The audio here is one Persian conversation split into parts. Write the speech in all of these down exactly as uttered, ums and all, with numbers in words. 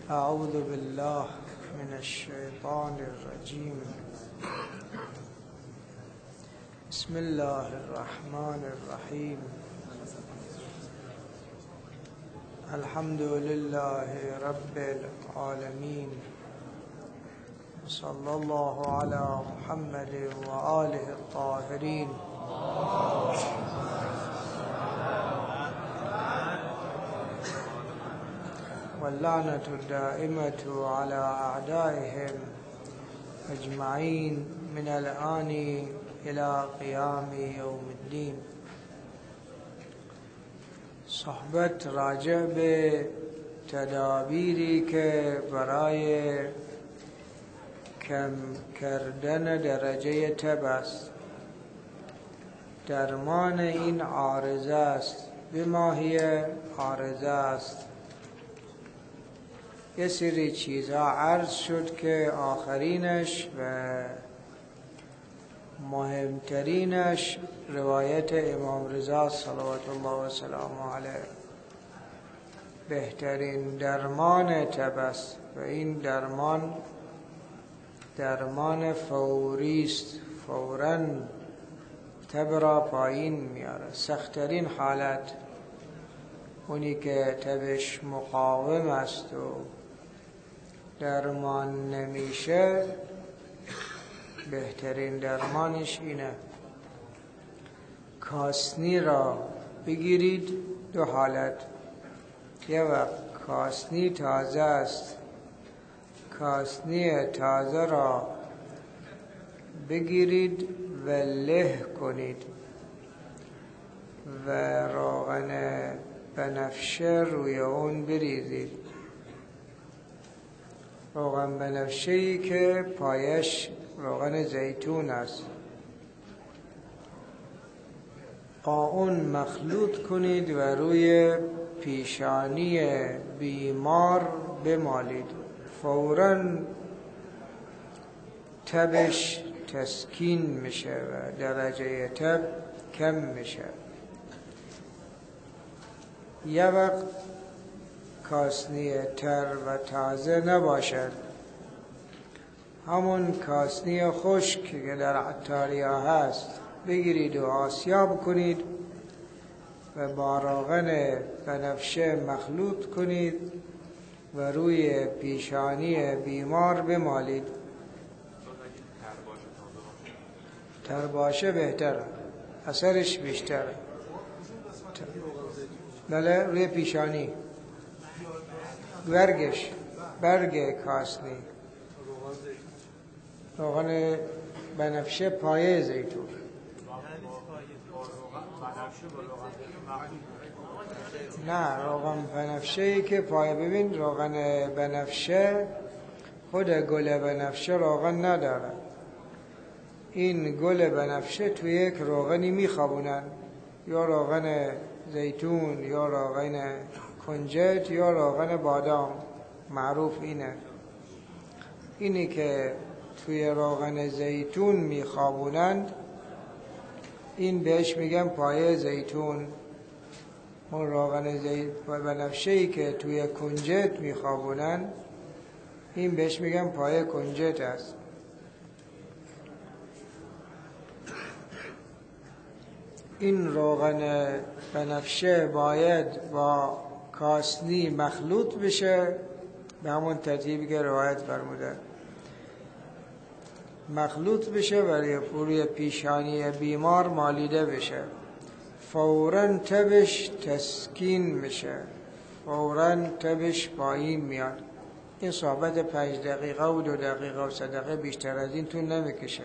اعوذ بالله من الشیطان الرجیم. بسم الله الرحمن الرحیم. الحمد لله رب العالمین. صلی الله علی محمد و آله الطاهرین. واللعنة الدائمة على أعدائهم أجمعين من الآن إلى قيام يوم الدين. صحبت راجع به تدابیری که برای کم کردن درجه تب است. درمان این عارضه است. به ماهی عارضه است. یه سری چیزها عرض شد که آخرینش و مهمترینش روایت امام رضا صلوات الله و سلامه علیه. بهترین درمان تب است و این درمان درمان فوری است. فوراً تب را پایین میاره. سخت‌ترین حالت اونی که تبش مقاوم است و درمان نمیشه، بهترین درمانش اینه. کاسنی را بگیرید. دو حالت. یه وقت کاسنی تازه است. کاسنی تازه را بگیرید و له کنید و روغن بنفشه روی اون بریزید. روغن بنفشه‌ای که پایش روغن زیتون است. با اون مخلوط کنید و روی پیشانی بیمار بمالید. فوراً تبش تسکین میشه و درجه تب کم میشه. یه وقت کاسنی تر و تازه نباشد، همون کاسنی خشک که در عطاریا هست بگیرید و آسیاب کنید و با روغن بنفشه مخلوط کنید و روی پیشانی بیمار بمالید. تر باشه بهتره، اثرش بیشتره. بله، روی پیشانی برگش برگ کاسنی روغن بنفشه پایه زیتون. نه، روغن بنفشه‌ای که پایه. ببین روغن بنفشه خود گل بنفشه روغن نداره. این گل بنفشه توی یک روغنی میخوابونن، یا روغن زیتون یا روغن کنجد یا روغن بادام. معروف اینه. اینی که توی روغن زیتون میخوابونند این بهش میگن پایه زیتون. اون روغن زیتون بنفشه‌ای که توی کنجد میخوابونند این بهش میگن پایه کنجد است. این روغن بنفشه باید با کاسنی مخلوط بشه به همون ترتیبی که روایت فرموده. مخلوط بشه و روی پیشانی بیمار مالیده بشه. فوراً تبش تسکین میشه. فوراً تبش پایین میاد. این صحبت پنج دقیقه و دو دقیقه و سه دقیقه بیشتر از این طول نمیکشه.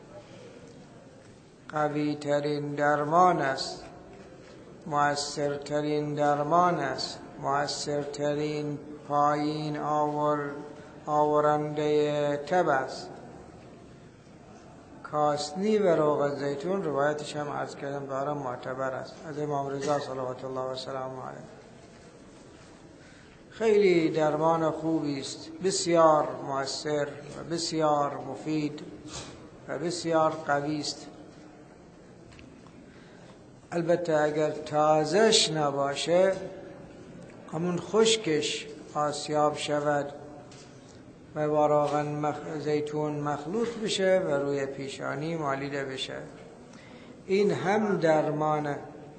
قوی ترین درمان است. مؤثرترین درمان است. مؤثرترین پایین آور آورنده تب است. کاسنی و روغن زیتون روایتش هم عرض کردم برای معتبر است از امام رضا صلوات الله و سلامه علیه. خیلی درمان خوبی است. بسیار مؤثر و بسیار مفید و بسیار قوی است. البته اگر تازهش نباشه، همون خشکش آسیاب شود و با روغن مخ... زیتون مخلوط بشه و روی پیشانی مالیده بشه. این هم درمانه.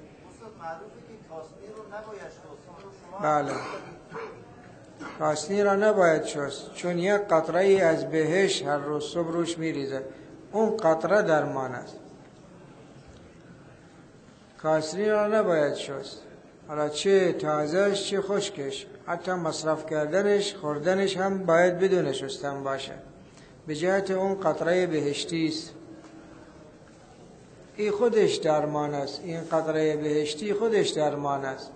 بله، کاسنی را نباید شست، چون یک قطره ای از بهش هر روز صبح روش میریزه، اون قطره درمان است. کاسنی را نباید شست، حالا چه تازهش چه خشکش، حتی مصرف کردنش خوردنش هم باید بدون شستن باشه، به جهت اون قطره بهشتی است. این خودش درمان است، این قطره بهشتی خودش درمان است.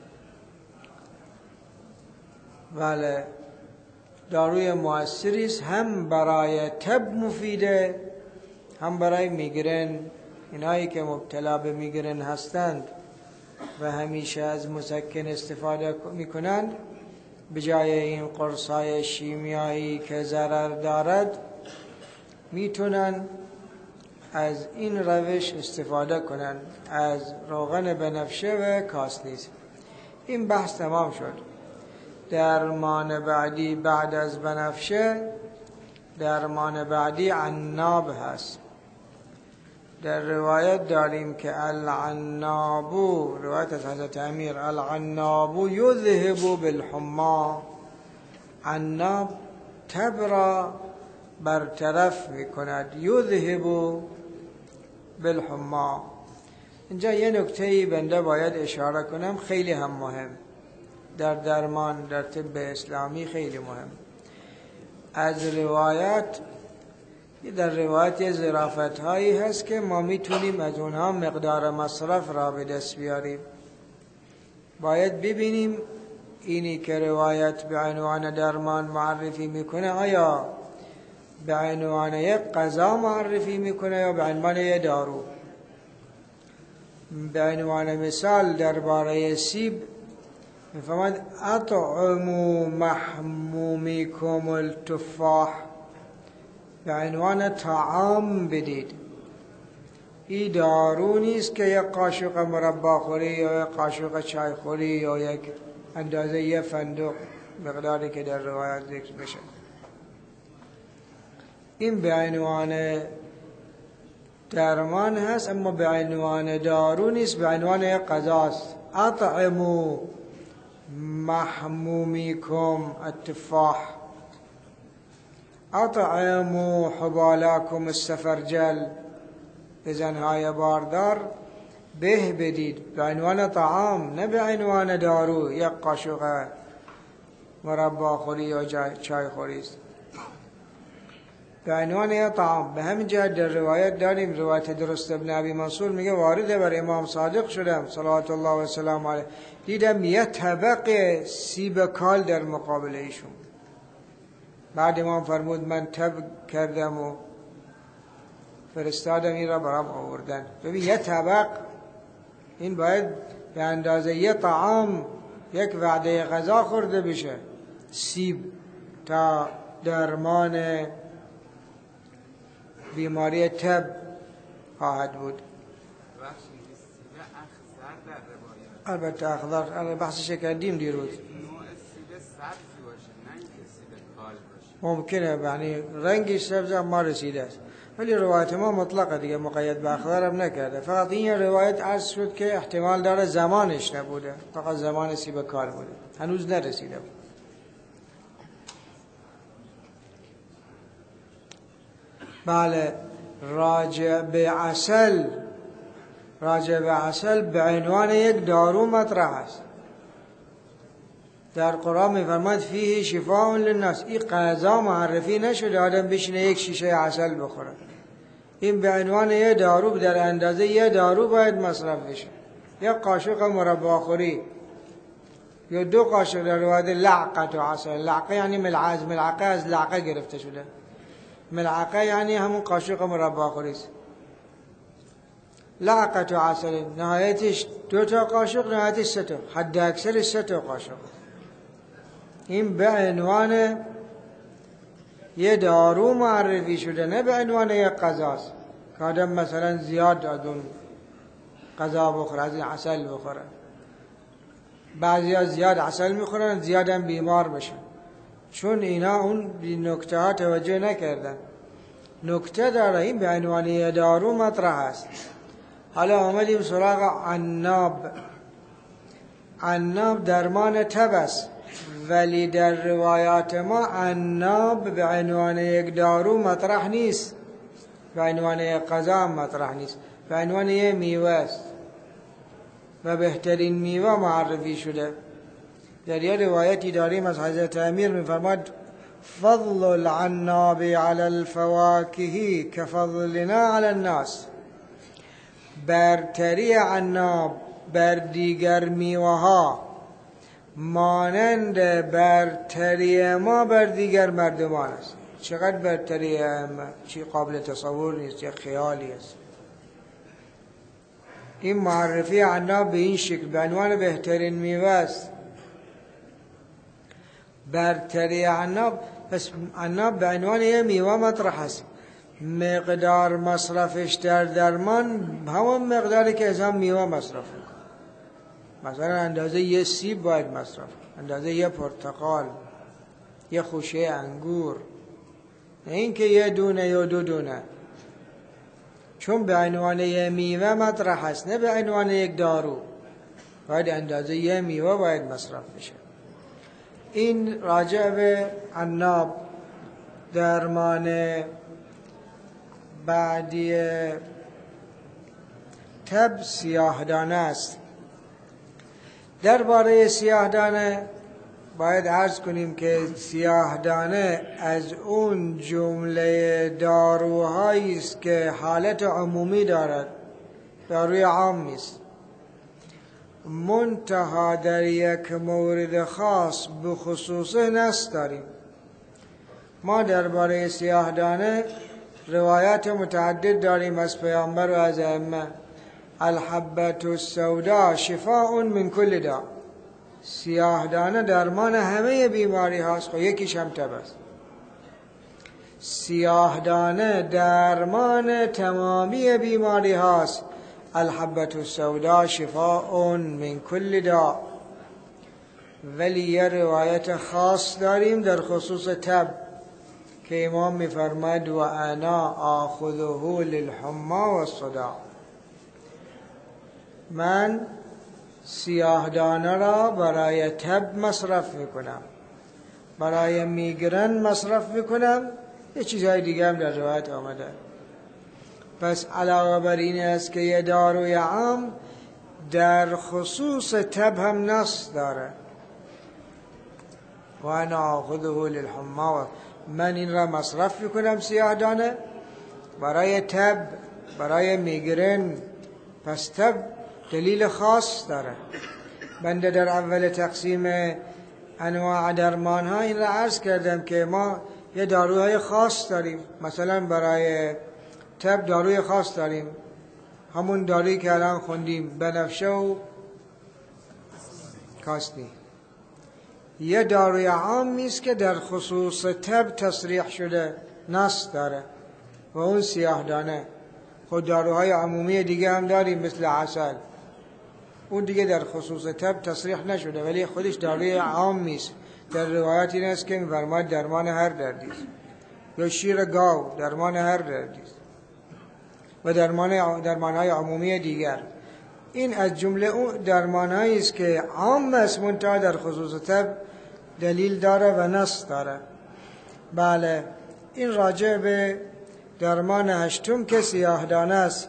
بله، داروی مؤثری است، هم برای تب مفیده، هم برای میگرن. اینایی که مبتلا به میگرن هستند و همیشه از مسکن استفاده میکنند، به جای این قرصای شیمیایی که ضرر دارد میتونن از این روش استفاده کنند، از روغن بنفشه و کاسنیز. این بحث تمام شد. درمان بعدی بعد از بنفشه، درمان بعدی عناب هست. در روایت داریم که العنابو، روایت از حضرت امیر، العنابو یذهب بالحما، عناب تب را برطرف میکند. یذهب بالحما. اینجا یه نکته‌ای بنده باید اشاره کنم، خیلی هم مهم، در درمان در طب اسلامی خیلی مهم. از روایت، در روایت ظرافت هایی هست که ما میتونیم از اونها مقدار مصرف را به دست بیاریم. باید ببینیم اینی که روایت به عنوان درمان معرفی میکنه آیا به عنوان یک غذا معرفی میکنه یا به عنوان یک دارو. به عنوان مثال درباره سیب میفرماید اطعموا محمومیکم التفاح، به عنوان طعام بدید. این دارو نیست که یک قاشق مربا خوری یا یک قاشق چای خوری یا یک اندازه یک فندق مقداری که در روایت ذکر بشه. این به عنوان درمان هست، اما به عنوان دارو نیست، به عنوان یک غذاست. اطعموا محمومیکم التفاح، اطعموا حبالاکم السفرجل، به زنهای باردار به بدید، به عنوان طعام، نه به عنوان دارو. یک قاشق مربا خوری یا چای خوری است، به عنوان یک طعام. به همین جهت در روایت داریم، روایت درست ابن ابی منصور میگه وارد بر امام صادق شدم صلوات الله و سلام علیه، دیدم یه طبق سیب کال در مقابل ایشون. بعد امام فرمود من تب کردم و فرستادم این را برام آوردن. ببین یه طبق، این باید به اندازه یه طعام، یک وعده غذا خورده بشه سیب تا درمان بیماری تب خواهد بود. البته اخضر بحثش کردیم دیروز. ممکنه یعنی رنگش سبز ما رسیده است، ولی روایت ما مطلقه دیگه، مقید به اخضر هم نکرده. فقط این روایت عرض شد که احتمال داره زمانش نبوده، فقط زمان سیب کال بوده، هنوز نرسیده بود. بله، راجع به عسل، راجع به عسل به عنوان یک دارو مطرح است. در قرآن می‌فرماید فیه شفاء للناس. این غذا معرفی نشده آدم بشینه یک شیشه عسل بخوره. این به عنوان یک دارو، در اندازه یک دارو باید مصرف بشه. یک قاشق مربا خوری یا دو قاشق، در روایت لعقه و عسل، لعقه یعنی ملعقه، ملعقه از لعقه گرفته شده، ملعقه یعنی همون قاشق مربا خوری است. لعقه و عسل نهایتش دو تا قاشق، نهایتش سه تا، حد اکثرش سه تا قاشق. این به عنوان یه دارو معرفی شده، نه به عنوان یک غذاست که آدم مثلا زیاد از اون غذا بخوره، از این عسل بخوره. بعضی ها زیاد عسل میخورن، زیاد هم بیمار بشن، چون اینا اون نکته ها توجه نکردن. نکته داره، این به عنوان دارو مطرح است. حالا آمدیم سراغ عناب. عناب درمان تب است، ولی در روایات ما عناب به عنوان یک دارو مطرح نیست، به عنوان یک غذا مطرح نیست، به عنوان یک میوه است و بهترین میوه معرفی شده. در یه روایتی داریم از حضرت امیر می‌فرماد فضل العناب علی الفواکه كفضلنا علی الناس. برتری عناب بر دیگر میوه ها مانند برتری ما بر دیگر مردمان است. چقدر برتری، چی قابل تصور نیست، یک خیالی است. این معرفی عناب به این شکل به عنوان بهترین میوه است. برتری عناب، پس عناب به عنوان یک میوه مطرح است. مقدار مصرفش در درمان همون مقداری که از هم میوه مصرف کنه. مثلا اندازه یه سیب باید مصرف کنه، اندازه یه پرتقال، یه خوشه انگور، نه اینکه یه دونه یا دو دونه، چون به عنوان یه میوه مطرح است، نه به عنوان یک دارو. باید اندازه یه میوه باید مصرف بشه. این راجع به عناب. درمان بعدی تب سیاهدانه است. درباره سیاهدانه باید عرض کنیم که سیاهدانه از اون جمله داروهایی است که حالت عمومی دارد، داروی عام نیست. منتها در یک مورد خاص به خصوص نص داریم. ما درباره سیاهدانه روایات متعدد داریم از پیامبر و از ائمه. الحبة السوداء شفاء من کل داء. سیاهدانه درمان همه بیماری هاست. خب یکیش هم تب است. سیاهدانه درمان تمامی بیماری هاست. الحبة السوداء شفاء من کل داء. ولی یه روایت خاص داریم در خصوص تب که امام می‌فرماید و انا آخذه للحمى والصداع. من سیاهدانه را برای تب مصرف میکنم، برای میگرن مصرف میکنم، یه چیزهای دیگه هم در روایت آمده. پس علاوه بر این است که یه داروی عام در خصوص تب هم نص داره. و انا آخذه للحمى، من این را مصرف میکنم سیاهدانه برای تب، برای میگرن. پس تب دلیل خاص داره. بنده در اول تقسیم انواع درمان ها این را عرض کردم که ما یه داروهای خاص داریم. مثلا برای تب داروی خاص داریم، همون دارویی که الان خوندیم، بنفشه و کاسنی. یه داروی عامی است که در خصوص تب تصریح شده، نص داره، و اون سیاهدانه. خود داروهای عمومی دیگه هم داریم مثل عسل، اون دیگه در خصوص تب تصریح نشده ولی خودش داروی عام است. در روایت این است که می‌فرماید درمان هر دردی است. یا شیر گاو درمان هر دردی است و درمان درمان‌های عمومی دیگر. این از جمله اون درمان‌هایی است که عام است، منتها در خصوص تب دلیل داره و نص داره. بله، این راجع به درمان هشتم که سیاهدانه است.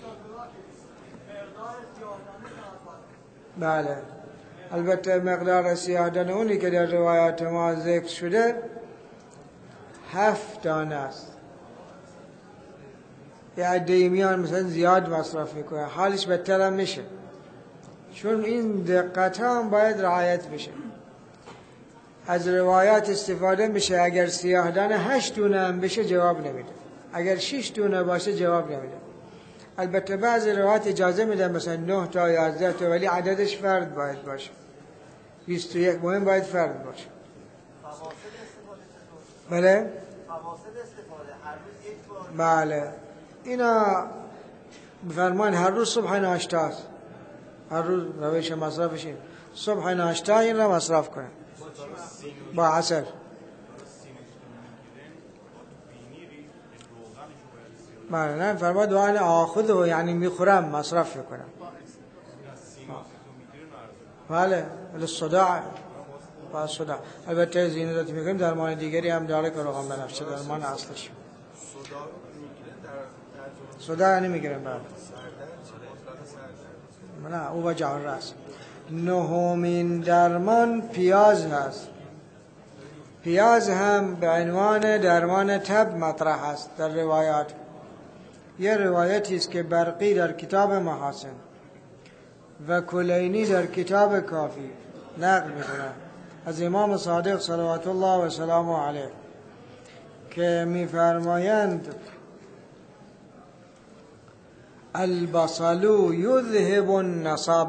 بله، البته مقدار سیاهدانه اونی که در روایات ما ذکر شده هفت دانه است. یه عده‌ای میان مثلا زیاد مصرف میکنه، حالش بدتر هم میشه، چون این دقت هم باید رعایت بشه. از روایات استفاده میشه. اگر سیاهدانه هشت دونه هم بشه جواب نمیده، اگر شش دونه باشه جواب نمیده. البته بعض روایات اجازه میدن مثلا نه تا یازده تا، ولی عددش فرد باید باشه. بیست و یک مهم باید فرد باشه. بله؟ بله، اینا بفرمان هر روز صبح ناشتاست، هر روز روش مصرفش این. صبح ناشتا این را مصرف کنه با عسل. بله نه فرمود وان آخذه یعنی میخورم مصرف کنم. بله للصداع با صداع. البته زینت میگیم درمان دیگری هم داره که روغن بنفشه درمان اصلش. صداع یعنی میگیرم بله. نه او وجع الراس. نهمین درمان پیاز هست. پیاز هم به عنوان درمان تب مطرح است در روایات. یه روایتی است که برقی در کتاب محاسن و کلینی در کتاب کافی نقل میکنه از امام صادق صلوات الله و سلامه علیه که میفرمایند البصل یذهب النصب،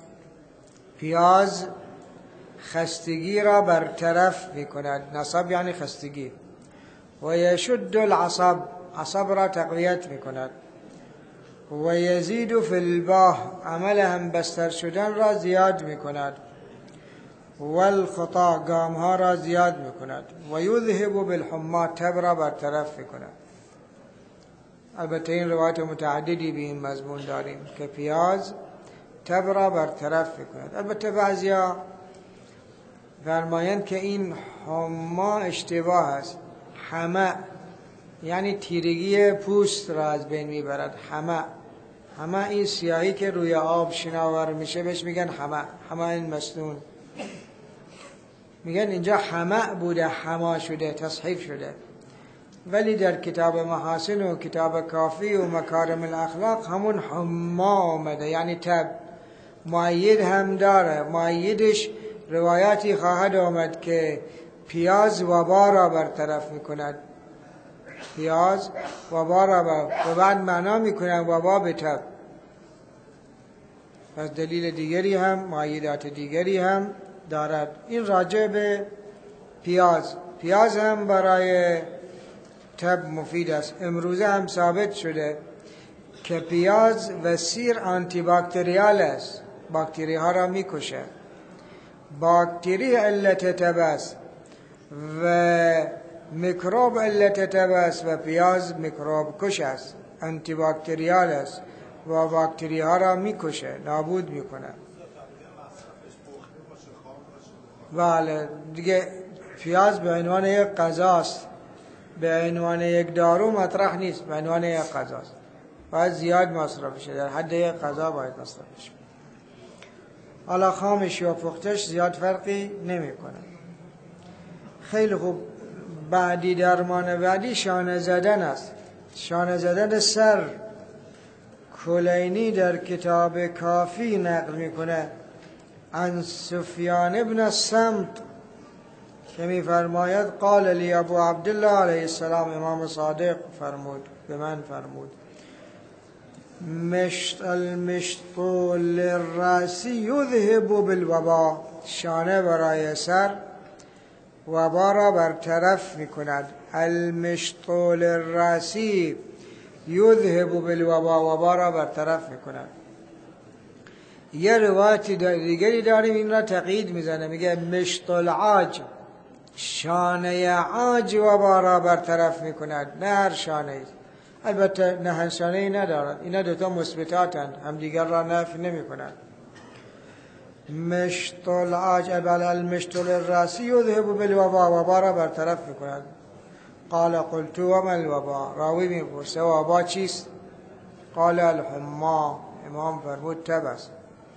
پیاز خستگی را برطرف میکند. نصب یعنی خستگی. و یشد العصب، عصب را تقویت میکند. و یزید فی الباه، عمل هم بستر شدن را زیاد میکند. و الخطا، گام ها را زیاد میکند. و یذهب بالحما، تب را برطرف میکند. البته این روایت متعددی به این مضمون داریم که پیاز تب را برطرف میکند. البته بعضیا فرمایند که این حما اشتباه است. حما یعنی تیرگی پوست را از بین میبرد. حما حما این سیاهی که روی آب شناور میشه بهش میگن حما. حما این مسنون میگن اینجا حما بوده، حما شده، تصحیف شده. ولی در کتاب محاسن و کتاب کافی و مکارم الاخلاق همون حما آمده یعنی تب. مؤید هم داره. مؤیدش روایاتی خواهد آمد که پیاز وبا را برطرف میکند. پیاز وبا را بر... و بعد معنا میکنند وبا به تب. پس دلیل دیگری هم مؤیدات دیگری هم دارد. این راجع به پیاز. پیاز هم برای تب مفید است. امروزه هم ثابت شده که پیاز و سیر آنتی باکتریال است. باکتری ها را میکشه. باکتری علت تب است و میکروب علت تب است و پیاز میکروب کش است، آنتی باکتریال است و باکتری ها را میکشه، نابود میکنه. بله دیگه پیاز به عنوان یک غذاست، به عنوان یک دارو مطرح نیست، به عنوان یک غذاست. باید زیاد مصرف شه، در حد یک غذا باید مصرف شه. حالا خامش و پختش زیاد فرقی نمیکنه. خیلی خوب. بعدی درمان بعدی شانه زدن است. شانه زدن سر. کلینی در کتاب کافی نقل میکنه عن سفیان ابن الصمت که میفرماید قال لی ابو عبدالله علیه السلام، امام صادق فرمود به من فرمود مشط المشط للراس یذهب بالوبا، شانه برای سر وبا را برطرف میکند. المشط للراس یذهب بالوبا، وبا را برطرف میکند. یه روایت دیگری داریم این را تقیید میزنه، میگه مشط العاج، شانه عاج وبا را برطرف میکند، نه هر شانه. البته نه هر شانه ای ندارد، اینا دوتا مثبتاتند، هم دیگر را نفی نمیکنند. مشط العاج بل المشط للراس یذهب بالوبا، وبا را برطرف میکند. قال قلت وما الوبا، راوی میپرسه وبا چیست؟ قال الحما، امام فرمود تب است.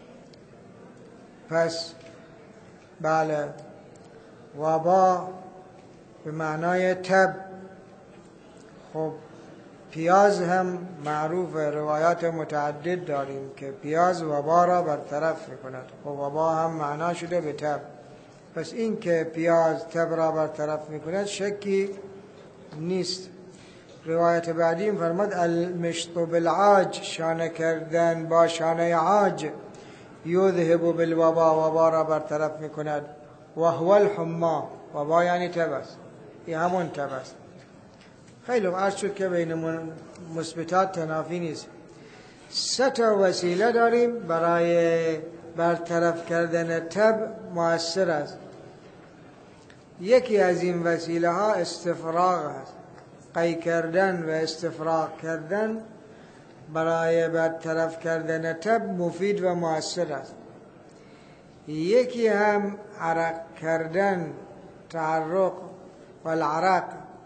پس بله وبا به معنای تب. خب پیاز هم معروف، روایات متعدد داریم که پیاز وبا را برطرف میکند. خب وبا هم معنا شده به تب. پس این که پیاز تب را برطرف میکند شکی نیست. روایت بعدی فرمود المشط بالعاج، شانه کردن با شانه عاج یذهب بالوبا، وبا را برطرف میکند. و هو الحما، وبا یعنی تب است، این همون تب است. خیلی عرض شد که بین مثبتات تنافی نیست. سه تا وسیله داریم برای برطرف کردن تب مؤثر است. یکی از این وسیله ها استفراغ است. قی کردن و استفراغ کردن برای برطرف کردن تب مفید و مؤثر است. یکی هم عرق کردن، تعرق و العرق.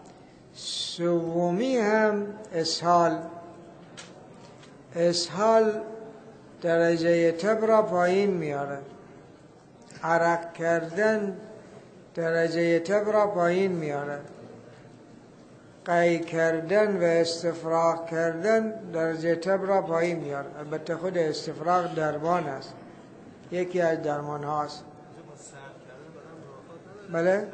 سومی هم اسهال. اسهال درجه تب را پایین میاره. عرق کردن درجه تب را پایین میاره. قی کردن و استفراغ کردن درجه تب را پایین میاره. البته خود استفراغ درمان است، یکی از درمان هاست. بله؟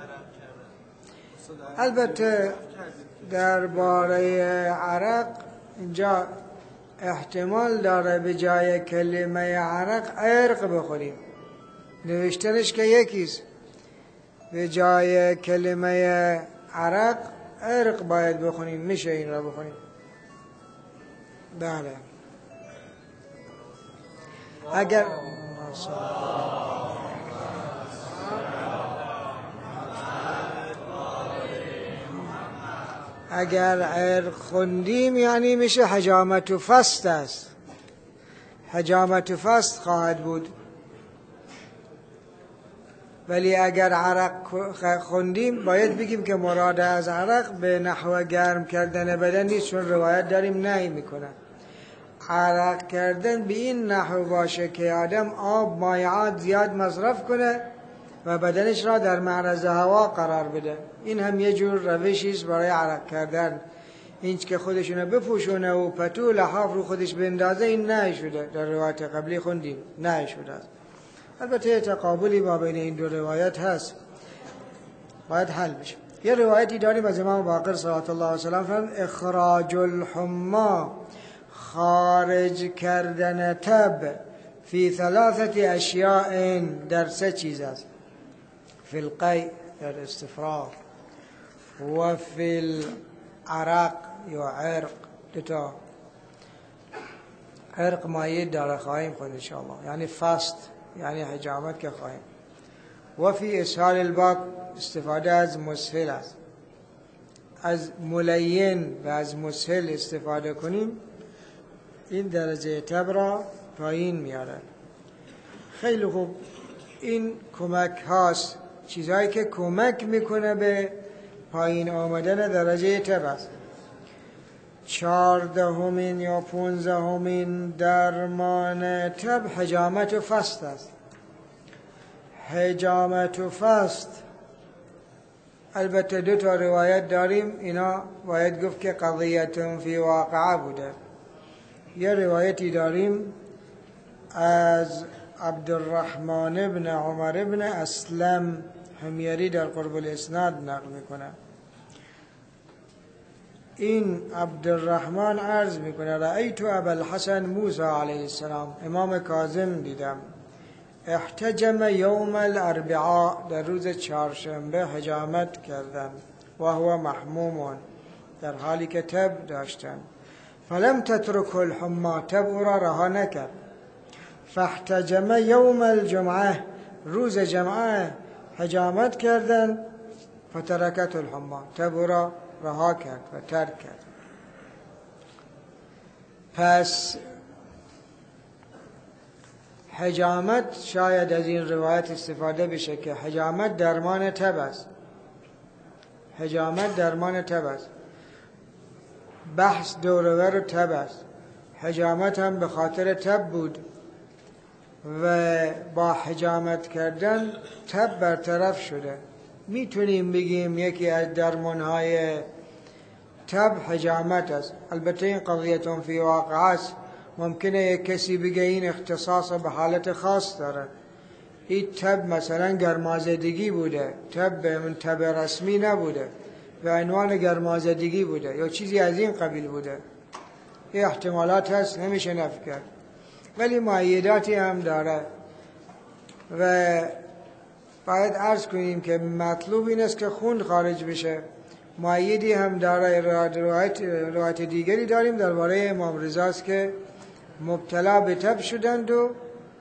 البته درباره عرق اینجا احتمال داره به جای کلمه عرق عرق بخوریم. نوشتنش که یکیست. به جای کلمه عرق عرق باید بخونیم. میشه این را بخونیم. بله. اگر اگر عرق خوندیم یعنی میشه حجامت و فست است. حجامت و فست خواهد بود. ولی اگر عرق خوندیم باید بگیم که مراد از عرق به نحو گرم کردن بدن نیست، چون روایت داریم نهی میکنه. عرق کردن به این نحو باشه که آدم آب مایعات زیاد مصرف کنه و بدنش را در معرض هوا قرار بده. این هم یه جور روشی است برای عرق کردن. این که خودشونو بپوشونه و پتو لحاف رو خودش بندازه، این نهی شده. در روایت قبلی خوندیم نهی شده است. البته تقابلی با بین این دو روایت هست، باید حل بشه. یه روایتی داریم از امام باقر صلوات الله علیه و سلم، اخراج الحما، خارج کردن تب، فی ثلاثت اشیاء، در سه چیز است. فی القی، در استفراغ، و فی العرق یا عرق. دوتا عرق مایه داره خواهیم خود انشاءالله، یعنی فست، یعنی حجامت که خواهیم. و فی اسهال الباب، استفاده از مسهل است. از ملین و از مسهل استفاده کنیم، این درجه تب را پایین میاره. خیلی خوب. این کمک هاست، چیزهایی که کمک میکنه به پایین آمدن درجه تب است. چهاردهمین یا پونزدهمین درمان تب حجامت و فست است. حجامت و فست البته دو تا روایت داریم، اینا باید گفت که قضیت فی واقعه بوده. یه روایتی داریم از عبدالرحمن ابن عمر ابن اسلم، حمیری در قرب الاسناد نقل میکنه. این عبدالرحمن عرض میکنه رأیت ابا الحسن موسی علیه السلام، امام کاظم دیدم، احتجم یوم الاربعاء، در روز چهارشنبه حجامت کردن، و هو محموم، در حالی که تب داشتن. فلم تترک الحما، تب او را رها نکرد. فاحتجم یوم الجمعه، روز جمعه حجامت کردن. فترکت الحما، تب او را رها کرد و ترک کرد. پس حجامت، شاید از این روایت استفاده بشه که حجامت درمان تب است. حجامت درمان تب است. بحث دورور تب است. حجامت هم به خاطر تب بود و با حجامت کردن تب برطرف شده. میتونیم بگیم یکی از درمانهای تب حجامت است. البته این قضیتون فی واقع است. ممکنه یک کسی بگه این اختصاص به حالت خاص داره. این تب مثلا گرمازدگی بوده، تب من تب رسمی نبوده، به عنوان گرمازدگی بوده یا چیزی از این قبیل بوده. این احتمالات هست، نمیشه نفی کرد، ولی معیداتی هم داره. و باید عرض کنیم که مطلوب این است که خون خارج بشه. معیدی هم داره. روایت, روایت دیگری داریم درباره امام رضا است که مبتلا به تب شدند و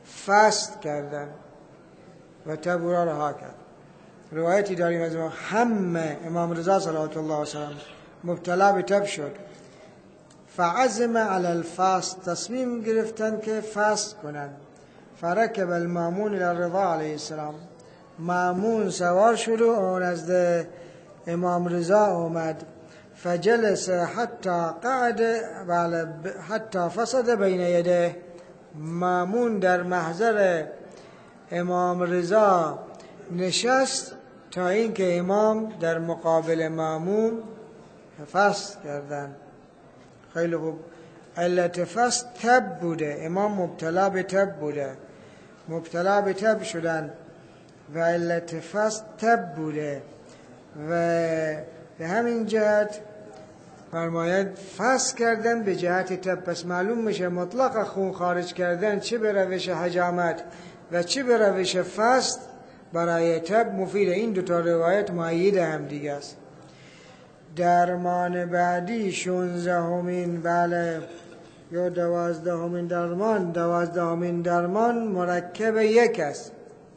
فست کردن و تب او را رها کرد. روایتی داریم از همه امام رضا صلوات الله وسلم مبتلا به تب شد، فعزم علی الفست، تصمیم گرفتن که فست کنن. فرکب المامون الی الرضا علیه السلام، مامون سوار شد و نزد امام رضا اومد. فجلس حتی قعد حتی فسد بین یده، مامون در محضر امام رضا نشست تا اینکه امام در مقابل مامون فست کردن. خیلی خوب. علت فست تب بوده، امام مبتلا به تب بوده، مبتلا به تب شدن و علت فست تب بوده و به همین جهت فرماید فست کردن به جهت تب. پس معلوم میشه مطلق خون خارج کردن چه به روش حجامت و چه به روش فست برای تب مفیده. این دو تا روایت مؤید هم دیگه است. درمان بعدی شانزدهمین بله یا دوازدهمین درمان دوازدهمین درمان مرکب یک است.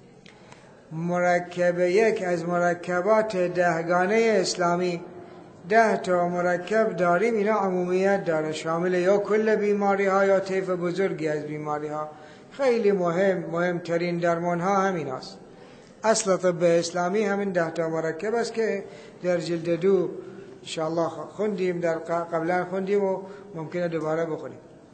مرکب یک از مرکبات دهگانه اسلامی، ده تا مرکب داریم، اینا عمومیت داره، شامل یا کل بیماری ها یا طیف بزرگی از بیماری ها. خیلی مهم، مهمترین درمان ها همین است. اصل طب اسلامی همین ده تا مرکب است که در جلد دو انشاءالله خوندیم، در قبلا خوندیم و ممکنه دوباره بخونیم.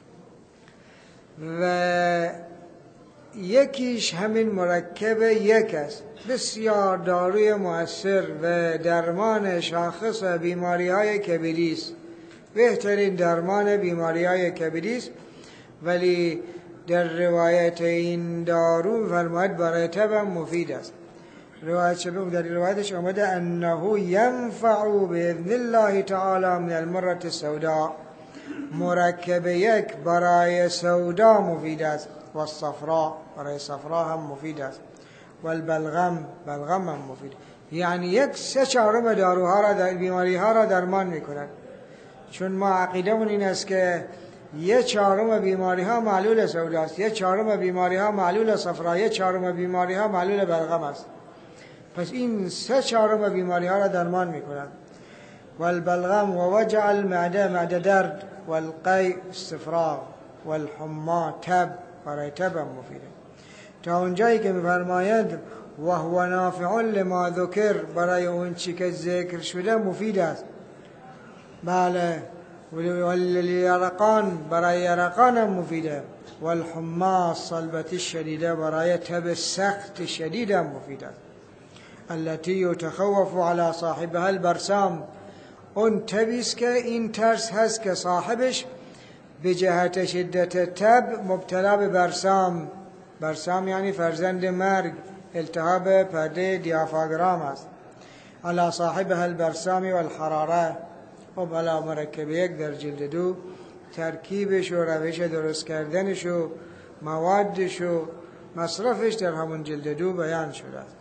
و یکیش همین مرکب یک است، بسیار داروی مؤثر و درمان شاخص بیماری های کبدی است، بهترین درمان بیماری های کبدی است. ولی در روایت این دارو فرماید برای تب مفید است. روایت شبه در روایتش آمده انه ینفع باذن الله تعالی من المرة السوداء، مرکب یک برای سودا مفید است و الصفراء برای صفرا هم مفید است و البلغم بلغم هم مفید. یعنی یک سه چهارم داروها را در بیماری ها را درمان میکنند. چون ما عقیدمون این است که یک چهارم بیماری ها معلول سودا است، یک چهارم بیماری ها معلول صفرا، یک چهارم بیماری ها معلول بلغم است. پس این سه چهارم بیماری ها را درمان میکنند. والبلغم و وجع المعده معده درد، والقی استفراغ، والحما تب برای تب هم مفیده. تا اونجایی که میفرماید و هو نافع لما ذکر، برای اون چی که ذکر شده مفید است. بله. والیرقان برای یرقان هم مفیده. والحما الصلبة الشدیده برای تب سخت شدید هم مفید است. التي يتخوف على صاحبها البرسام، اون تبیست که این ترس هست که صاحبش به جهت شدت تب مبتلا به برسام، برسام یعنی فرزند مرگ، التهاب پرده دیافراگرام است. على صاحبها البرسام والحراره، و بلا مرکب یک در جلد دو ترکیبش و روش درست کردنش و موادش و مصرفش در همون جلد دو بیان شده است.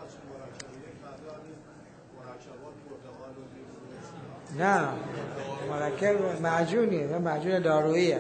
نه مرکب معجونیه، نه معجون داروییه.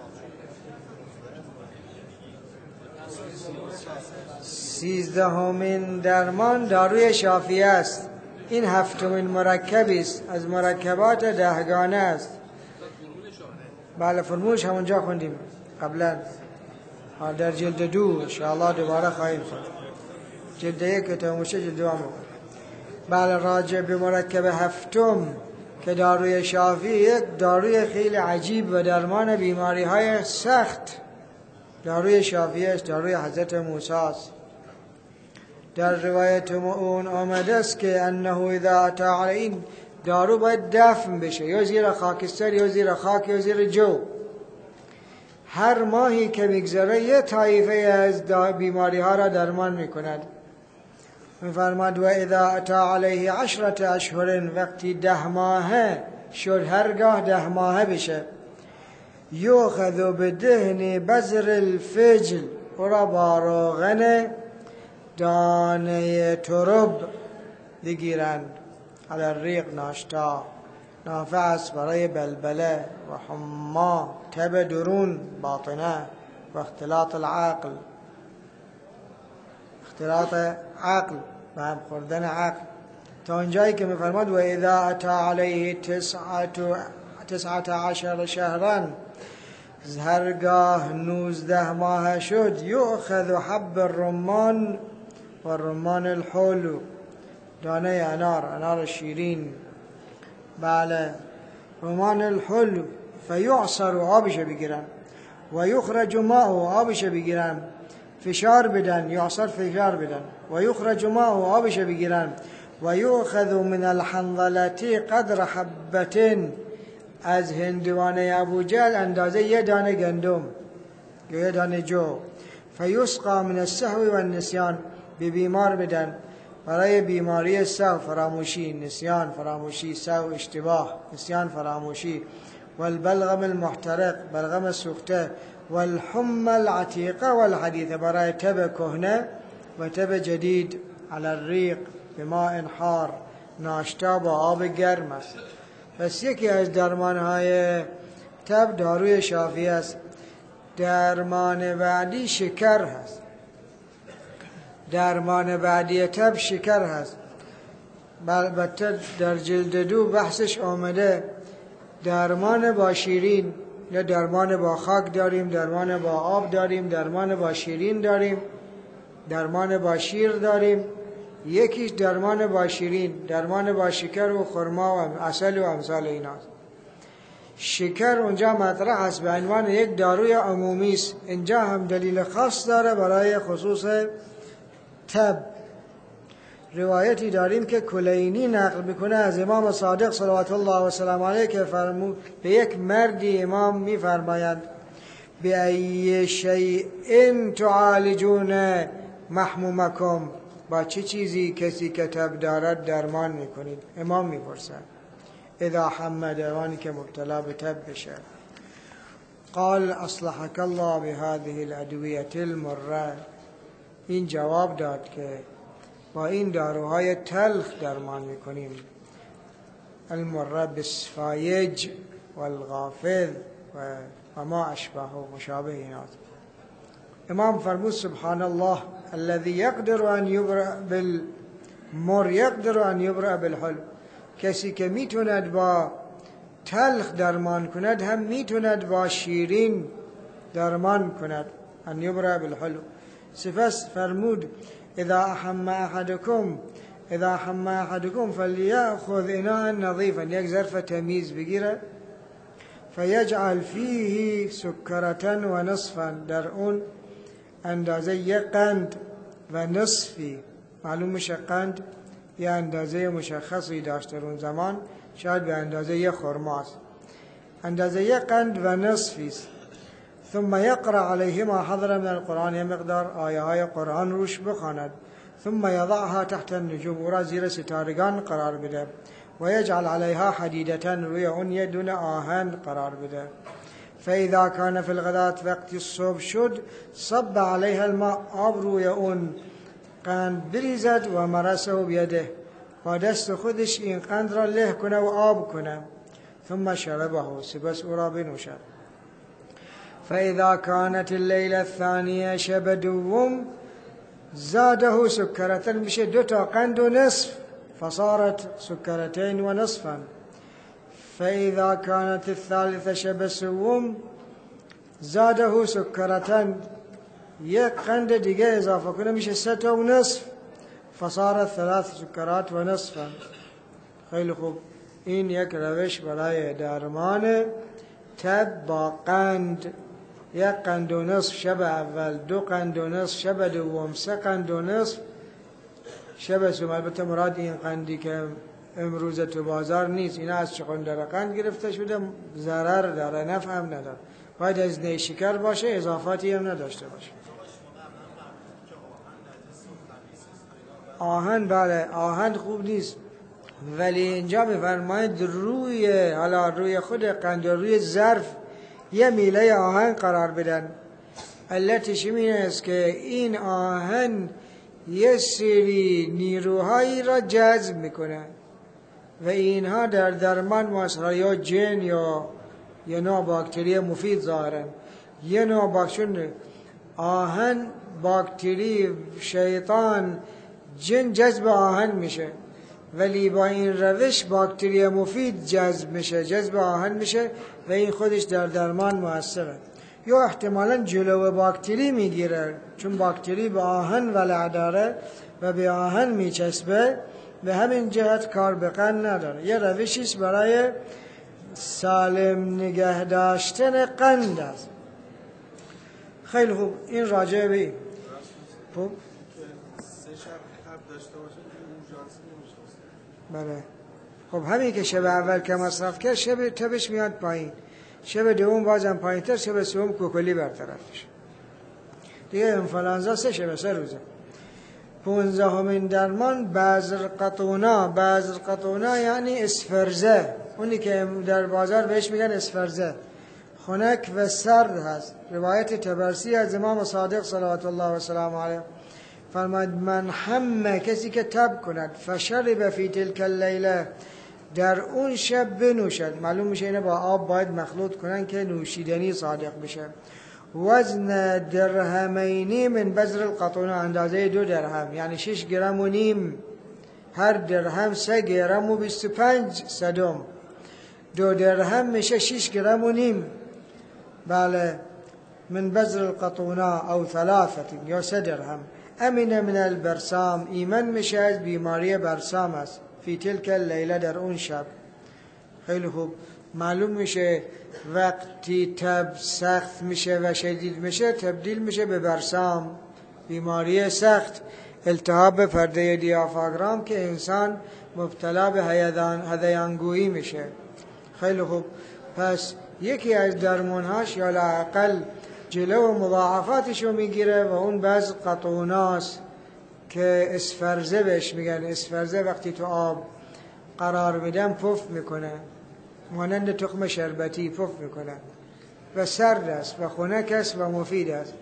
سیزدهمین درمان داروی شافیه است. این هفتمین مرکبی است از مرکبات دهگانه است. بله فرمولش همونجا خوندیم قبلا در جلد دو، انشاءالله دوباره خواهیم خوند. جلد یک که تموشه جلد دو هم بخون. بله راجع به مرکب هفتم که داروی شافی، یک داروی خیلی عجیب و درمان بیماری های سخت. داروی شافی است، داروی حضرت موسی است. در روایت اون آمده است که انه اذا اتی علی، این دارو باید دفن بشه یا زیر خاکستر یا زیر خاک یا زیر جو. هر ماهی که میگذره یه طایفه از بیماری ها را درمان میکند. میفرماد و اذا اتی علیه عشرت اشهر، وقتی ده ماهه شد، هرگاه ده ماهه بشه، یوخذ بدهن بذر الفجل، او را با روغن دانه ترب بگیرند. علی الریق ناشتا، نافع است برای بلبله و حما، تب درون باطنه و اختلاط العقل اختلاط عقل و هم خوردن عقل، تا اینجایی که میفرماد و اذا اتا علیه تسعت عشر شهرا، هرگاه نوزده ماه شد، یؤخذ حب الرمان و الرمان الحلو، دانه انار، انار شیرین، بله، رمان الحلو، فیعصر، آبش بگیرن، و یخرج ماء، آبش بگیرن، فشار بدن، یعصر فشار بدن، و یخرج ماء، آبش بگیرن، و یؤخذ من الحنظلة قدر حبة، از هندوانه ابوجهل اندازه یه دانه گندم یا یه دانه جو، فیسقى من السهو و النسیان، به بیمار بدن برای بیماری سهو، فراموشی، نسیان فراموشی، سهو اشتباه، نسیان فراموشی، والبلغم المحترق، بلغم سوخته، والحمى العتیقه والحدیثه، برای تب کهنه و تب جدید، على الریق بماء حار، ناشتا با آب گرم است. پس یکی از درمانهای تب داروی شافی است. درمان بعدی شکر هست. درمان بعدی تب شکر هست. البته در جلد دو بحثش آمده. درمان با شیرین یا درمان با خاک داریم، درمان با آب داریم، درمان با شیرین داریم، درمان با شیر داریم. یکیش درمان با شیرین، درمان با شکر و خرما و عسل و امثال ایناست. شکر اونجا مطرح است به عنوان یک داروی عمومی است. اینجا هم دلیل خاص داره برای خصوص تب. روایتی داریم که کلینی نقل میکنه از امام صادق صلوات الله و سلام علیه که فرمود به یک مردی امام میفرمایند به ای شیء تعالجون محمومکم، با چه چیزی کسی که تب دارد درمان میکنید؟ امام میپرسند اذا حمد، وانی که مبتلا به تب بشه. قال اصلحك الله بهذه الادویه المره، این جواب داد که با این داروهای تلخ درمان میکنیم. المره بالسفایج والغافذ و ما اشبه و مشابه اینات. امام فرمود سبحان الله الذي يقدر ان يبرأ بالمر يقدر ان يبرأ بالحلو، کسی که میتوند با تلخ درمان کند هم میتوند با شیرین درمان کند. ان يبرأ بالحلو. سپس فرمود اذا احم احدكم اذا احم احدكم فليأخذ اناء نظيفا، یک ظرف تمیز بگیره، فيجعل فيه سكرة و نصفا، در اون اندازه یک قند و نصفی. معلوم میشه قند یه اندازه مشخصی داشت در اون زمان، شاید به اندازه یک خرماست، اندازه یک قند و نصفی است. ثم يقرأ عليه ما حضر من القرآن، یه مقدار آیه های قرآن روش بخواند. ثم يضعها تحت النجوم، او را زیر ستارگان قرار بده. و یجعل علیها حدیدة، روی اون یه دونه آهن قرار بده. فاذا كان في الغداة، وقتی صبح شد، صب عليها الماء، آب روی اون قند بریزد و مرسه بیده، با دست خودش این قند را له کنه و آب کنه. ثم شربه، سپس او را بنوشد. فاذا كانت الليلة الثانية، شب دوم، زاده سكرة، میشه دو تا قند و نصف، فصارت سكرتين و نصفا. فاذا كانت الثالثة، شب سوم، زاده سكرة، یک قند دیگه اضافه کنه میشه سه تا و نصف، فصارت ثلاث سكرات و نصفا. خیلی خوب. این یک روش برای درمان تب با قند. یک قند و نصف شب اول، دو قند و نصف شب دوم، سه قند و نصف شب سوم. البته مراد این قندی که امروز تو بازار نیست، اینا از چغندر قند گرفته شده، ضرر داره، نفع هم نداره. باید از نیشکر باشه، اضافاتی هم نداشته باشه. آهن، بله آهن خوب نیست، ولی اینجا میفرماید روی، حالا روی خود قند، روی ظرف یه میله آهن قرار بدن. علتش این است که این آهن یه سری نیروهایی را جذب میکنه و اینها در درمان مؤثر، یا جن یا یه نوع باکتری مفید ظاهرن. یه نوع باکتری آهن، باکتری، شیطان، جن جذب آهن میشه، ولی با این روش باکتری مفید جذب میشه، جذب آهن میشه و این خودش در درمان موثره. یا احتمالاً جلو باکتری میگیره، چون باکتری به آهن ولع داره و به آهن میچسبه، به همین جهت کار به قند نداره. یه روشیست برای سالم نگه داشتن قند است. خیلی خوب، این راجع به این. خب بله. خب همین که شب اول که مصرف کرد، شب تبش میاد پایین، شب دوم بازم پایین تر، شب سوم کوکلی برطرف میشه. دیگه انفلانزا سه شب سه روزه. پونزدهمین درمان بذر قطونا. بذر قطونا یعنی اسفرزه، اونی که در بازار بهش میگن اسفرزه، خنک و سرد هست. روایت طبرسی از امام صادق صلوات الله و سلام علیه فرماید من همه، کسی که تب کند، فشرب فی تلک اللیله، در اون شب بنوشد. معلوم میشه اینه با آب باید مخلوط کنن که نوشیدنی صادق بشه. وزن درهمینی من بذر القطونا، اندازه دو درهم، یعنی شش گرم و نیم. هر درهم سه گرم و بیست و پنج صدم، دو درهم میشه شش گرم و نیم. بله، من بذر القطونا او ثلاثه، یا سه درهم. امین من البرسام، ایمن میشه از بیماری برسام است. فی تلک اللیله، در اون شب. خیلی خوب، معلوم میشه وقتی تب سخت میشه و شدید میشه تبدیل میشه به برسام، بیماری سخت، التهاب پرده دیافراگم که انسان مبتلا به هذیانگویی میشه. خیلی خوب، پس یکی از درمانهاش یا لااقل جلو مضاعفاتشو میگیره و اون بعض قطوناست که اسفرزه بهش میگن. اسفرزه وقتی تو آب قرار میدن پف میکنه، مانند تخم شربتی پف میکنه و سرد است و خنک است و مفید است.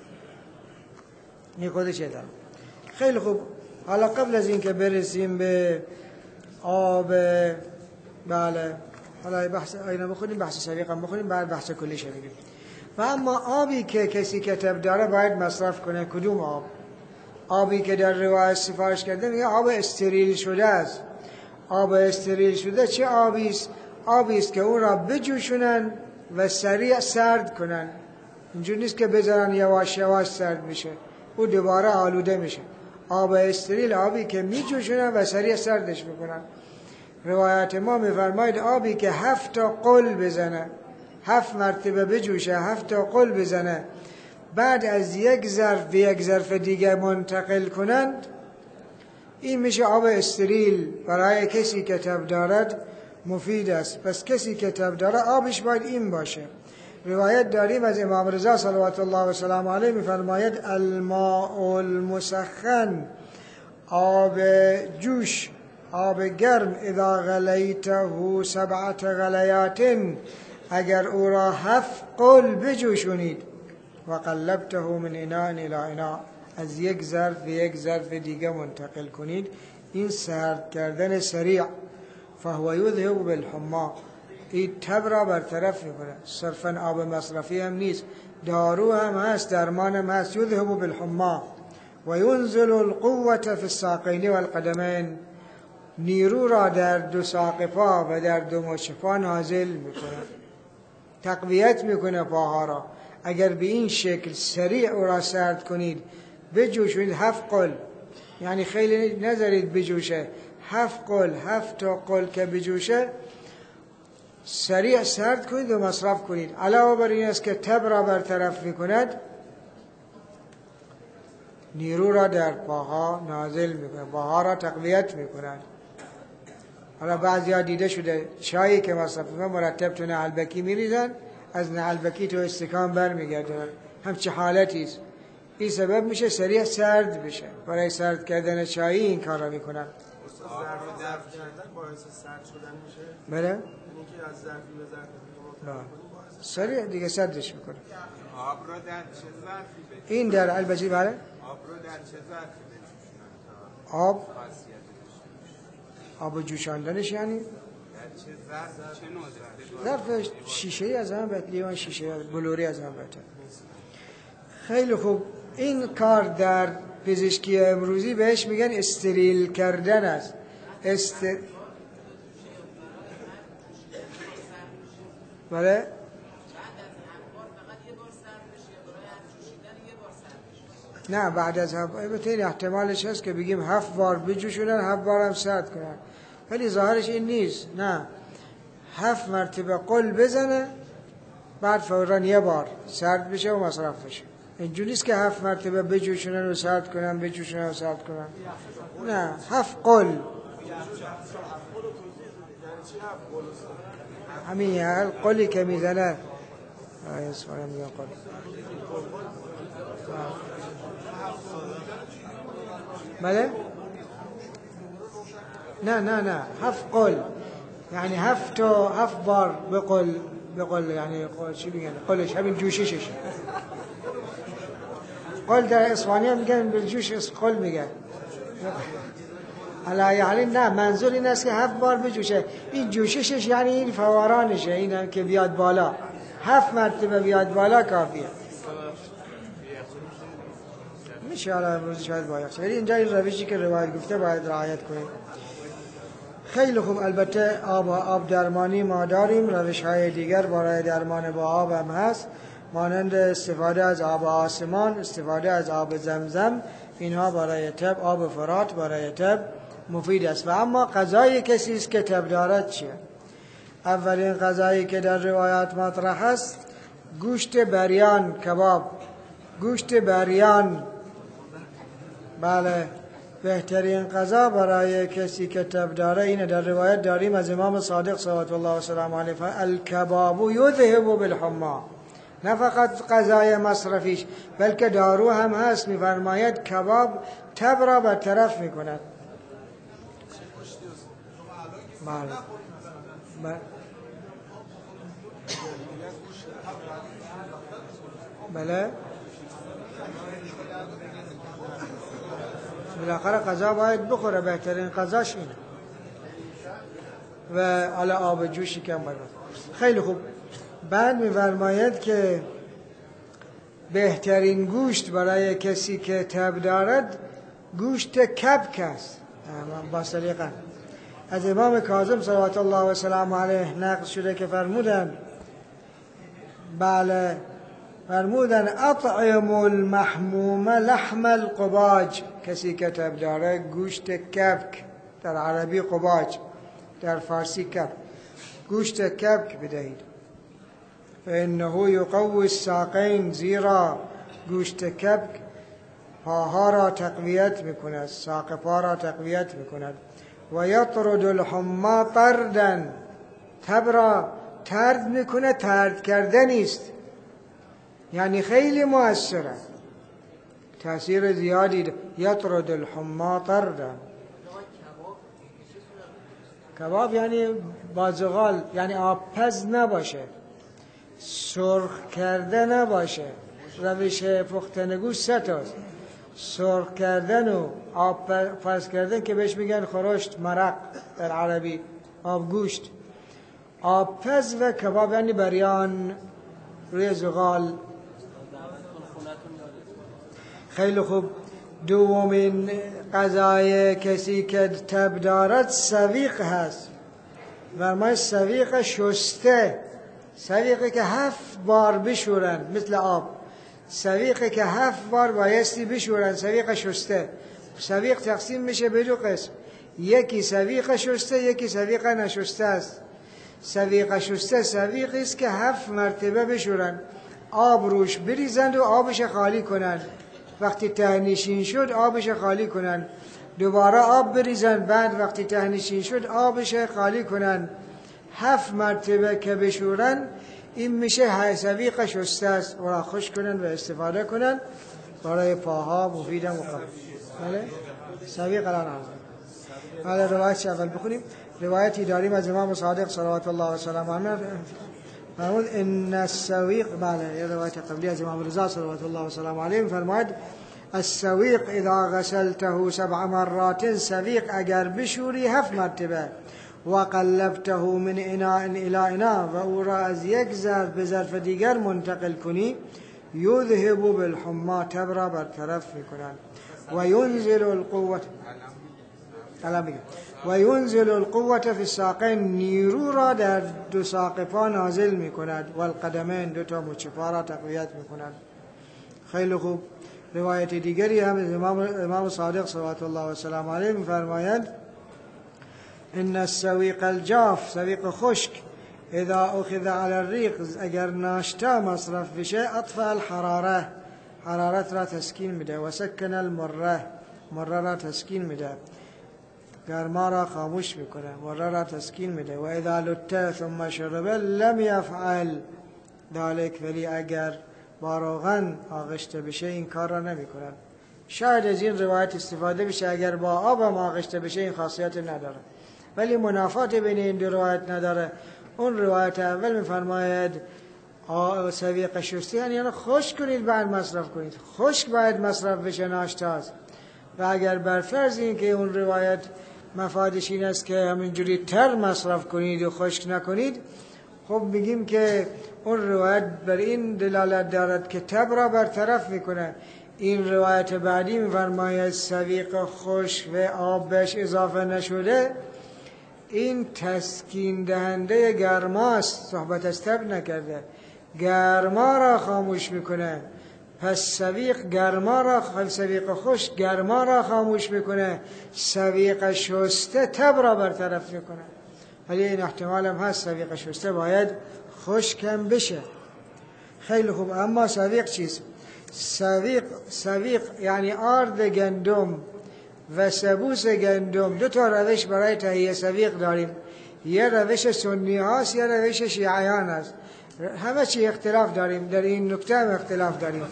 این خودشه دارم. خیلی خوب، حالا قبل از این که برسیم به آب، بله، حالا بحث اینا بخونیم، بحث سریع هم بخونیم، بعد بحث کلیش بگیم. و اما آبی که کسی که تب داره باید مصرف کنه، کدوم آب؟ آبی که در روایت سفارش کرده میگه آب استریل شده است. آب استریل شده چه آبی است؟ آبی است که اون را بجوشونن و سریع سرد کنن. اینجور نیست که بذارن یواش یواش سرد میشه، او دوباره آلوده میشه. آب استریل آبی که میجوشونن و سریع سردش میکنن. روایت ما میفرماید آبی که هفت تا قل بزنه، هفت مرتبه بجوشه، هفت تا قل بزنه، بعد از یک ظرف به یک ظرف دیگه منتقل کنند، این میشه آب استریل. برای کسی که تب دارد مفید است. پس کسی که تب داره آبش باید این باشه. روایت داریم از امام رضا صلوات الله و سلام علیه میفرماید الماء المسخن، آب جوش، آب گرم، اذا غلیته سبعت غلیات، اگر او را هفت قل بجوشونید، و قلبته من اناء الی اناء، از یک ظرف به یک ظرف دیگه منتقل کنید، این سرد کردن سریع، فهو یذهب بالحما، این تب را برطرف میکنه. صرفا آب مصرفی هم نیست، دارو هم هست، درمان هم هست. یذهب بالحما و ینزل القوة فی الساقین والقدمین، نیرو را در دو ساق پا و در دو مچ پا نازل میکنه، تقویت میکنه پاها را. اگر به این شکل سریع او را سرد کنید، بجوشونید هفت قل، یعنی خیلی نذارید بجوشه، هفت قل، هفت تا قل که بجوشه، سریع سرد کنید و مصرف کنید. علاوه بر این است که تب را برطرف میکند، نیرو را در پاها نازل میکنه، پاها را تقویت میکند. حالا بعضی ها دیده شده چایی که مصرف میکنن مرتب تو نعلبکی میریزن، از نعلبکی تو استکان بر میگردن، همچه حالتی است. این سبب میشه سریع سرد بشه. برای سرد کردن چایی این کار را میکنن. ظرف ظرف کردن باعث سرد شدن میشه؟ بله؟ یعنی که از ظرفی به ظرف دیگه سریع دیگه سردش میکنه. آب رو در چه ظرفی بجوشونن؟ این در البته بله؟ آب رو در چه ظرفی بجوشونن تا آب خاصیت داشته باشه؟ آب جوشاندنش یعنی در چه ظرف، چه نوع ظرف؟ ظرف شیشه ای از هم بهتر، لیوان شیشه بلوری از هم بهتر. خیلی خوب. این کار در پزشکی امروزی بهش میگن استریل کردن است. است... بله؟ نه بعد از هفت البته این احتمالش هست که بگیم هفت بار بجوشونن هفت بار هم سرد کنن، ولی ظاهرش این نیست. نه، هفت مرتبه قل بزنه بعد فوراً یه بار سرد بشه و مصرف بشه. اینجوری نیست که هفت مرتبه بجوشونن و سرد کنن بجوشونن و سرد کنن. نه، هفت قل همین هر قلی که میزنه آیه سواره میگن قل. بله؟ نه نه نه هفت قل یعنی هفت تا هفت بار بقل بقل یعنی قل چی میگن؟ قلش همین جوششش. قل در اسپانیا میگن به جوش قل میگن. علا یعنی نه، منظور این است که هفت بار بجوشه. این جوششش یعنی این فورانشه، این هم که بیاد بالا هفت مرتبه بیاد بالا کافیه. میشه حالا امروز شاید باید ولی اینجا این روشی که روایت گفته باید رعایت کنیم. خیلی خوب. البته آب آب درمانی ما داریم، روش های دیگر برای درمان با آب هم هست، مانند استفاده از آب آسمان، استفاده از آب زمزم. اینها برای تب، آب فرات برای تب مفید است. و اما غذای کسی است که تب دارد چیه؟ اولین غذایی که در روایات مطرح است گوشت بریان، کباب. گوشت بریان بله بهترین غذا برای کسی که تب داره اینه. در روایت داریم از امام صادق صلوات الله و سلام علیه الکباب یذهب بالحما. نه فقط غذای مصرفیش بلکه دارو هم هست. میفرماید کباب تب را برطرف میکند. بله بله بالاخره غذا باید بخوره، بهترین غذاش اینه. و حالا آب جوشی کم باید. خیلی خوب. بعد می‌فرماید که بهترین گوشت برای کسی که تب دارد گوشت کبک است. با سلیقه از امام کاظم صلوات الله و سلام علیه نقل شده که فرمودن بله فرمودن اطعم المحموم لحم القباج. کسی که تب داره گوشت کبک، در عربی قباج، در فارسی کبک، گوشت کبک بدهید. فانه یقوی الساقین، زیرا گوشت کبک پاها را تقویت میکند، ساق پا را تقویت میکند. و یطرد الحما طردا، تب را طرد میکنه، طرد کردنی است، یعنی خیلی مؤثره، تأثیر زیادی ده. یطرد الحما طردا. کباب یعنی بازغال، یعنی آبپز نباشه، سرخ کرده نباشه. روش پختن گوشت سه تاست: سرخ کردن و آب پز کردن که بهش میگن خورشت، مرق در عربی، آبگوشت. آب پز و کباب یعنی بریان روی زغال. خیلی خوب. دومین غذای کسی که تب دارد سویق هست. و ما سویق شسته، سویقی که هفت بار بشورن مثل آب، سویقی که هفت بار بایستی بشورن، سویق شسته. سویق تقسیم میشه به دو قسم: یکی سویق شسته، یکی سویق نشسته است. سویق شسته سویقی است که هفت مرتبه بشورن، آب روش بریزند و آبش خالی کنند. وقتی تهنشین شد آبش خالی کنند، دوباره آب بریزند، بعد وقتی تهنشین شد آبش خالی کنند. هفت مرتبه که بشورن این میشه سویق شسته است. و را خوش کنن و استفاده کنن برای پاها، مفیدم و خوب. بله سویق الان هم. حالا روایت اول بخونیم. روایتی داریم از امام صادق صلوات الله و سلام علیه فرمود ان السویق، بله یه روایت قبلی از امام رضا صلوات الله و سلام علیه فرمود السویق اذا غسلته سبع مرات، سویق اگر بشوری هفت مرتبه، و قلبته من اناء الى اناء، و او را از یک ظرف به ظرف دیگر منتقل کنی، یذهب بالحما، تب را برطرف میکنند. و ینزل القوت الان بگم و ینزل القوت فی الساقین، نیرو را در دو ساق پا نازل میکند. و القدمین، دو تا مچ پا را تقویت میکند. خیلی خوب. روایت دیگری هم امام امام صادق صلوات الله و سلام علیه میفرمایند ان السویق الجاف، سویق خشک، اذا اخذ على الریق، اگر ناشتا مصرف بشه، اطفأ الحراره، حرارت را تسکین میده. و سکن المره، مره را تسکین میده، گرما را خاموش میکنه، مره را تسکین میده. و اذا لت ثم شرب لم یفعل ذلك، ولی اگر با روغن آغشته بشه این کار را نمیکنن. شاید از این روایت استفاده بشه اگر با آب هم آغشته بشه این خاصیت نداره، ولی منافات بین این دو روایت نداره. اون روایت اول میفرماید سویق شسته یعنی خشک کنید بعد مصرف کنید، خشک باید مصرف بشه ناشتاست. و اگر بر فرض این که اون روایت مفادش این است که همینجوری تر مصرف کنید و خشک نکنید، خب میگیم که اون روایت بر این دلالت دارد که تب را برطرف میکنه. این روایت بعدی میفرماید سویق خشک و آب بهش اضافه نشده، این تسکین دهنده گرماست، صحبت از تب نکرده، گرما را خاموش میکنه. پس سویق گرما را، سویق خشک گرما را خاموش میکنه، سویق شسته تب را برطرف میکنه. ولی این احتمال هم هست سویق شسته باید خشکم بشه. خیلی خوب. اما سویق چیست؟ سویق سویق یعنی آرد گندم و سبوس گندم. دو تا روش برای تهیه سویق داریم، یه روش سنی هاست، یه روش شیعیان هست. همه چی اختلاف داریم، در این نکته هم اختلاف داریم.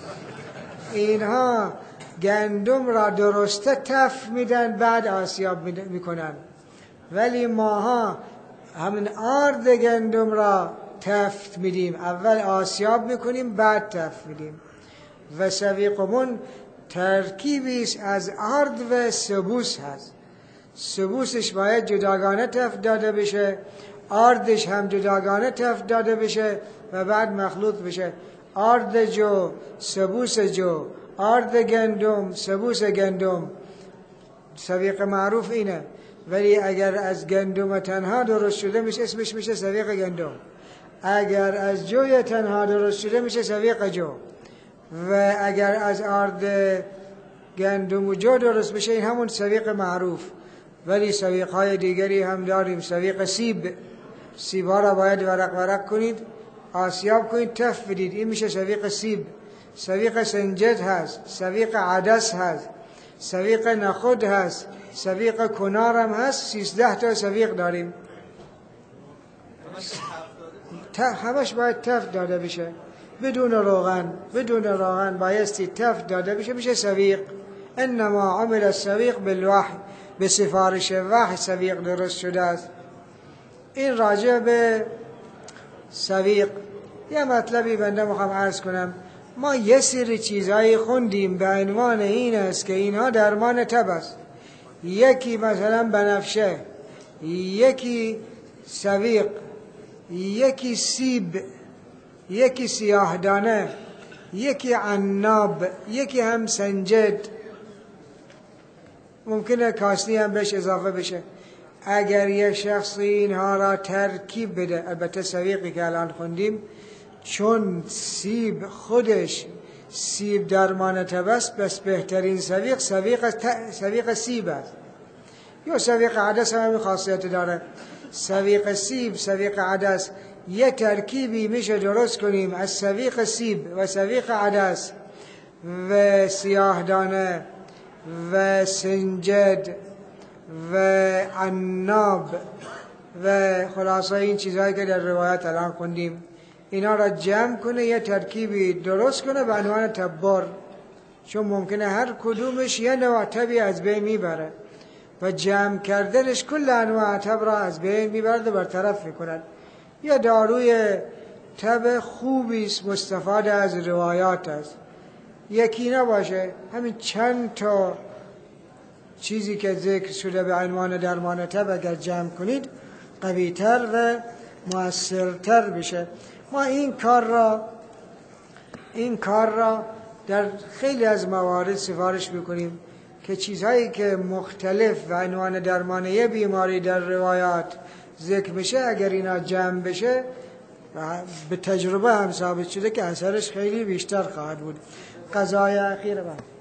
اینها گندم را درسته تف میدن بعد آسیاب میکنن، ولی ماها همین آرد گندم را تفت میدیم، اول آسیاب میکنیم بعد تفت میدیم. و سویقمون ترکیبی از آرد و سبوس هست. سبوسش باید جداگانه تفت داده بشه، آردش هم جداگانه تفت داده بشه و بعد مخلوط بشه. آرد جو، سبوس جو، آرد گندم، سبوس گندم، سویق معروف اینه. ولی اگر از گندم تنها درست شده میشه اسمش میشه سویق گندم، اگر از جوی تنها درست شده میشه سویق جو، و اگر از آرد گندم و جو درست بشه این همون سویق معروف. ولی سویق های دیگری هم داریم. سویق سیب، سیب ها را باید ورق ورق کنید، آسیاب کنید، تف بدید، این میشه سویق سیب. سویق سنجد هست، سویق عدس هست، سویق نخود هست، سویق کنار هم هست. سیزده تا سویق داریم، همش باید تف داده بشه بدون روغن. بدون روغن بایستی تف داده بشه، میشه سویق. انما عمل السویق بالوحی، به سفارش وحی سویق درست شده است. این راجع به سویق. یه مطلبی بنده میخوام عرض کنم. ما یه سری چیزایی خوندیم به عنوان این است که اینها درمان تب است. یکی مثلا بنفشه، یکی سویق، یکی سیب، یکی سیاهدانه، یکی عناب، یکی هم سنجد، ممکنه کاسنی هم بهش اضافه بشه. اگر یک شخص اینها را ترکیب بده، البته سویقی که الان خوندیم چون سیب خودش سیب درمان تب است، بس بهترین سویق سویق سویق سیب است. یا سویق عدس هم همین خاصیت داره. سویق سیب، سویق عدس، یه ترکیبی میشه درست کنیم از سویق سیب و سویق عدس و سیاهدانه و سنجد و عناب و خلاصه این چیزهایی که در روایت الان خوندیم، اینا را جمع کنه یه ترکیبی درست کنه به عنوان تبار. چون ممکنه هر کدومش یه نوع تبی از بین میبره و جمع کردنش کل انواع تب را از بین میبرد و برطرف میکند. یه داروی تب خوبی است، مستفاد از روایات است. یکی نباشه، همین چند تا چیزی که ذکر شده به عنوان درمان تب اگر جمع کنید قوی‌تر و مؤثرتر بشه. ما این کار را این کار را در خیلی از موارد سفارش میکنیم که چیزهایی که مختلف و عنوان درمان یه بیماری در روایات ذکر میشه اگر اینا جمع بشه و به تجربه هم ثابت شده که اثرش خیلی بیشتر خواهد بود. قضای اخیر بعد